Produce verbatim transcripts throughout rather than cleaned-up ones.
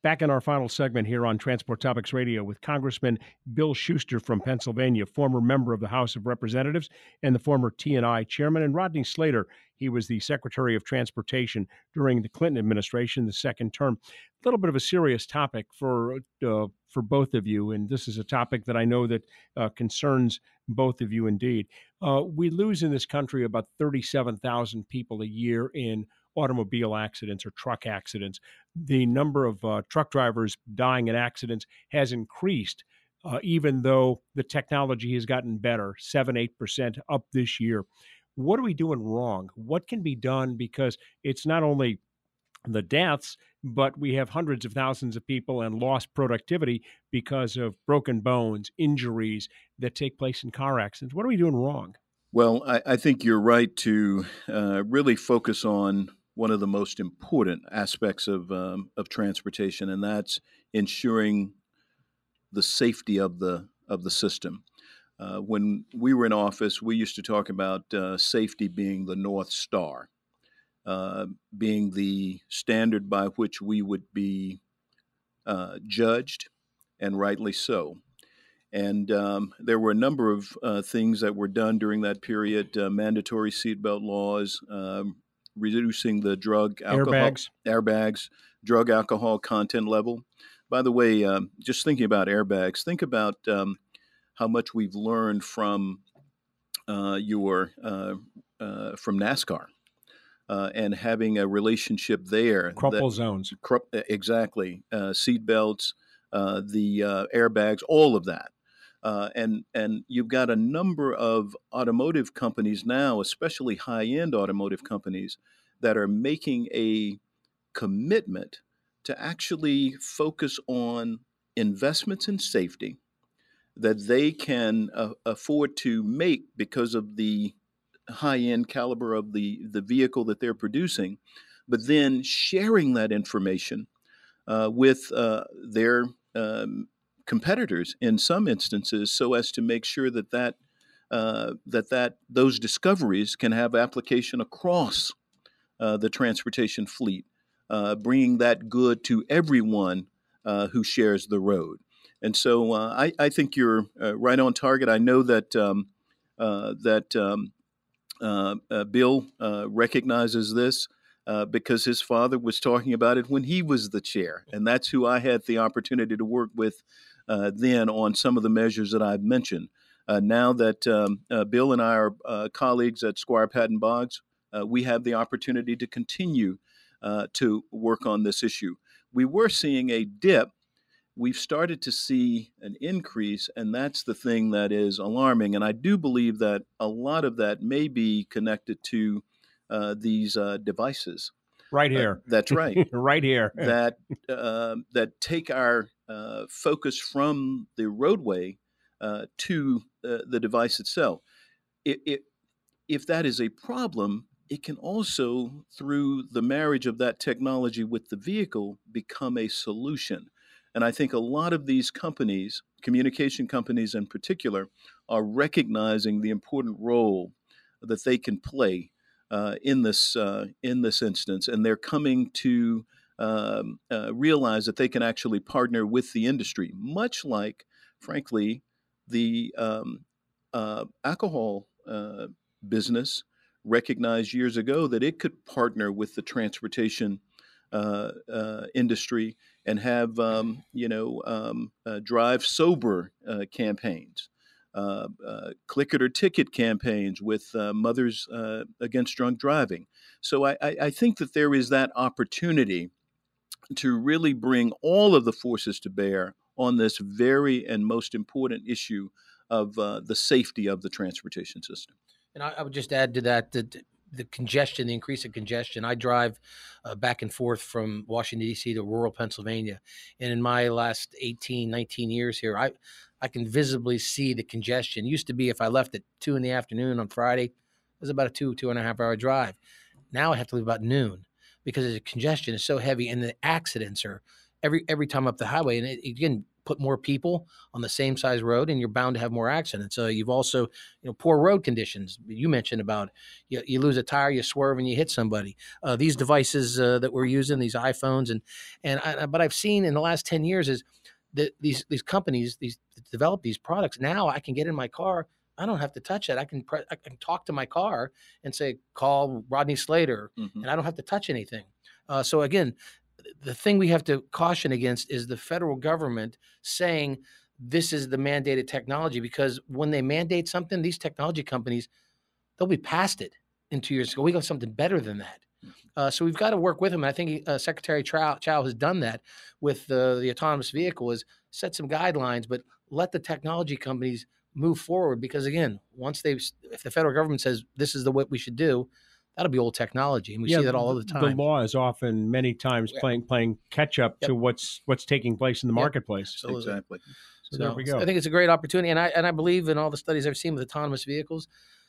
Back in our final segment here on Transport Topics Radio with Congressman Bill Schuster from Pennsylvania, former member of the House of Representatives and the former T and I chairman, and Rodney Slater. He was the Secretary of Transportation during the Clinton administration, the second term. A little bit of a serious topic for uh, for both of you, and this is a topic that I know that uh, concerns both of you indeed. Uh, we lose in this country about thirty-seven thousand people a year in automobile accidents or truck accidents. The number of uh, truck drivers dying in accidents has increased, uh, even though the technology has gotten better, seven, eight percent up this year. What are we doing wrong? What can be done? Because it's not only the deaths, but we have hundreds of thousands of people and lost productivity because of broken bones, injuries that take place in car accidents. What are we doing wrong? Well, I, I think you're right to uh, really focus on one of the most important aspects of um, of transportation, and that's ensuring the safety of the of the system. Uh, when we were in office, we used to talk about uh, safety being the North Star, uh, being the standard by which we would be uh, judged, and rightly so. And um, there were a number of uh, things that were done during that period: uh, mandatory seatbelt laws, um, reducing the drug alcohol Airbags. airbags, drug alcohol content level. By the way, um, just thinking about airbags, think about um, how much we've learned from uh, your uh, uh, from NASCAR uh, and having a relationship there. Crumple that, zones. Cru- exactly, uh, seatbelts, uh, the uh, airbags, all of that. Uh, and and you've got a number of automotive companies now, especially high-end automotive companies, that are making a commitment to actually focus on investments in safety that they can uh, afford to make because of the high-end caliber of the, the vehicle that they're producing, but then sharing that information uh, with uh, their um, competitors in some instances, so as to make sure that that uh, that that those discoveries can have application across uh, the transportation fleet, uh, bringing that good to everyone uh, who shares the road. And so uh, I, I think you're uh, right on target. I know that um, uh, that um, uh, uh, Bill uh, recognizes this. Uh, because his father was talking about it when he was the chair. And that's who I had the opportunity to work with uh, then on some of the measures that I've mentioned. Uh, now that um, uh, Bill and I are uh, colleagues at Squire Patton Boggs, uh, we have the opportunity to continue uh, to work on this issue. We were seeing a dip. We've started to see an increase, and that's the thing that is alarming. And I do believe that a lot of that may be connected to Uh, these uh, devices. Right Uh, here. that's right. Right here. that uh, that take our uh, focus from the roadway uh, to uh, the device itself. It, it, if that is a problem, it can also, through the marriage of that technology with the vehicle, become a solution. And I think a lot of these companies, communication companies in particular, are recognizing the important role that they can play uh, in this uh, in this instance, and they're coming to um, uh, realize that they can actually partner with the industry, much like, frankly, the um, uh, alcohol uh, business recognized years ago that it could partner with the transportation uh, uh, industry and have um, you know um, uh, drive sober uh, campaigns. Uh, uh, click it or ticket campaigns with uh, Mothers uh, Against Drunk Driving. So I, I, I think that there is that opportunity to really bring all of the forces to bear on this very and most important issue of uh, the safety of the transportation system. And I, I would just add to that that the congestion, the increase of congestion. I drive uh, back and forth from Washington, D C to rural Pennsylvania. And in my last eighteen, nineteen years here, I, I can visibly see the congestion. It used to be if I left at two in the afternoon on Friday, it was about a two, two and a half hour drive. Now I have to leave about noon because the congestion is so heavy and the accidents are every every time up the highway, and it, again, put more people on the same size road, and you're bound to have more accidents. So you've also, you know, poor road conditions. You mentioned about you, you lose a tire, you swerve, and you hit somebody. Uh, these devices uh, that we're using, these iPhones, and and I, but I've seen in the last ten years is that these these companies these develop these products. Now I can get in my car. I don't have to touch it. I can pre- I can talk to my car and say, call Rodney Slater, Mhm. and I don't have to touch anything. Uh, so again, the thing we have to caution against is the federal government saying this is the mandated technology, because when they mandate something, these technology companies, they'll be past it in two years ago. We got something better than that. Uh, so we've got to work with them. I think uh, Secretary Chow, Chow has done that with uh, the autonomous vehicle, is set some guidelines, but let the technology companies move forward. Because again, once they've, if the federal government says this is the what we should do, that'll be old technology, and we Yeah, see that all the, the the time. law is often many times Yeah. playing playing catch up Yep. to what's what's taking place in the Yep. marketplace. Absolutely. Exactly. So, So, there we so go. I think it's a great opportunity, and I and I believe in all the studies I've seen with autonomous vehicles,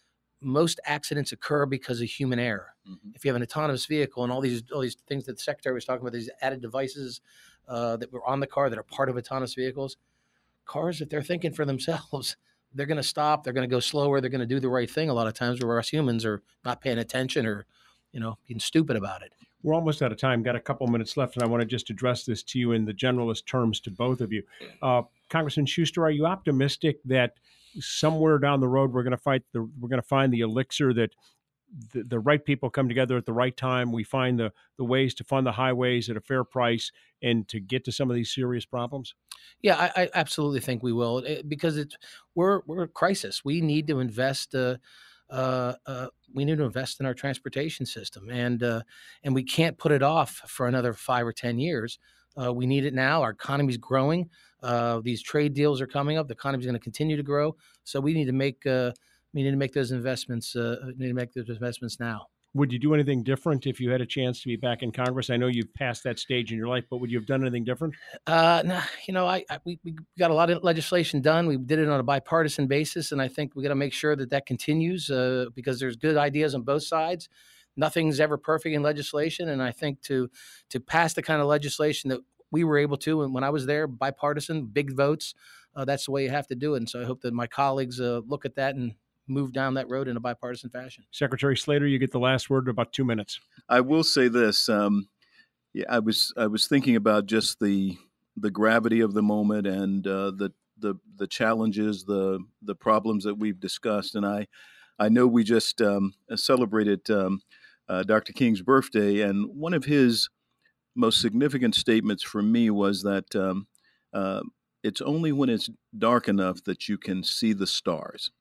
most accidents occur because of human error. Mhm. If you have an autonomous vehicle and all these all these things that the secretary was talking about, these added devices uh, that were on the car that are part of autonomous vehicles, cars, if they're thinking for themselves, they're going to stop, they're going to go slower, they're going to do the right thing a lot of times, where us humans are not paying attention or, you know, being stupid about it. We're almost out of time. Got a couple minutes left, and I want to just address this to you in the generalist terms to both of you. Uh, Congressman Schuster, are you optimistic that somewhere down the road we're going to fight the we're going to find the elixir that the, the right people come together at the right time? We find the the ways to fund the highways at a fair price and to get to some of these serious problems. Yeah, I, I absolutely think we will, eh, because it's we're we're a crisis. We need to invest. Uh, uh, uh, we need to invest in our transportation system, and uh, and we can't put it off for another five or ten years. Uh, we need it now. Our economy's growing. Uh, these trade deals are coming up. The economy's going to continue to grow. So we need to make uh, we need to make those investments. Uh, we need to make those investments now. Would you do anything different if you had a chance to be back in Congress? I know you've passed that stage in your life, but would you have done anything different? Uh, nah, you know, I, I we, we got a lot of legislation done. We did it on a bipartisan basis, and I think we got to make sure that that continues uh, because there's good ideas on both sides. Nothing's ever perfect in legislation, and I think to to pass the kind of legislation that we were able to, and when I was there, bipartisan, big votes, uh, that's the way you have to do it. And so I hope that my colleagues uh, look at that and move down that road in a bipartisan fashion. Secretary Slater, you get the last word in about two minutes. I will say this. Um, yeah, I was I was thinking about just the the gravity of the moment and uh, the the the challenges, the the problems that we've discussed. And I I know we just um, celebrated um, uh, Doctor King's birthday, and one of his most significant statements for me was that um, uh, it's only when it's dark enough that you can see the stars.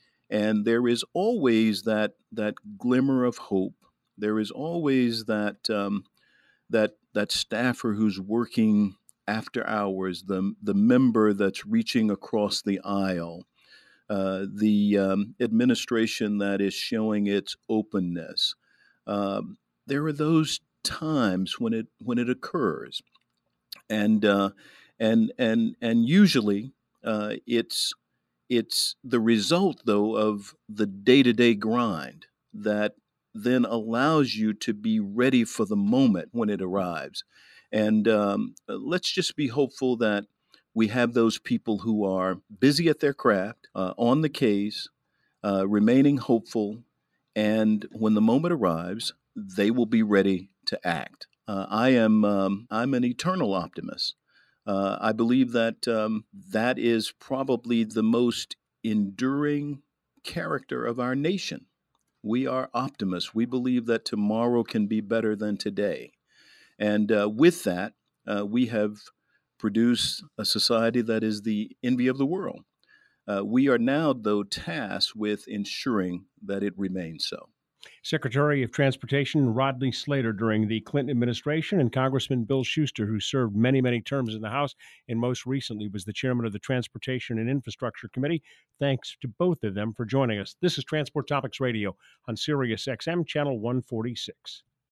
And there is always that that glimmer of hope. There is always that um, that that staffer who's working after hours, the the member that's reaching across the aisle, uh, the um, administration that is showing its openness. Um, there are those times when it when it occurs, and uh, and and and usually uh, it's it's the result, though, of the day to day grind that then allows you to be ready for the moment when it arrives. And um, uh, let's just be hopeful that we have those people who are busy at their craft, uh, on the case, uh, remaining hopeful. And when the moment arrives, they will be ready to act. Uh, I am um, I'm an eternal optimist. Uh, I believe that um, that is probably the most enduring character of our nation. We are optimists. We believe that tomorrow can be better than today. And uh, with that, uh, we have produced a society that is the envy of the world. Uh, we are now, though, tasked with ensuring that it remains so. Secretary of Transportation Rodney Slater during the Clinton administration, and Congressman Bill Schuster, who served many, many terms in the House and most recently was the chairman of the Transportation and Infrastructure Committee. Thanks to both of them for joining us. This is Transport Topics Radio on Sirius X M, Channel one forty-six.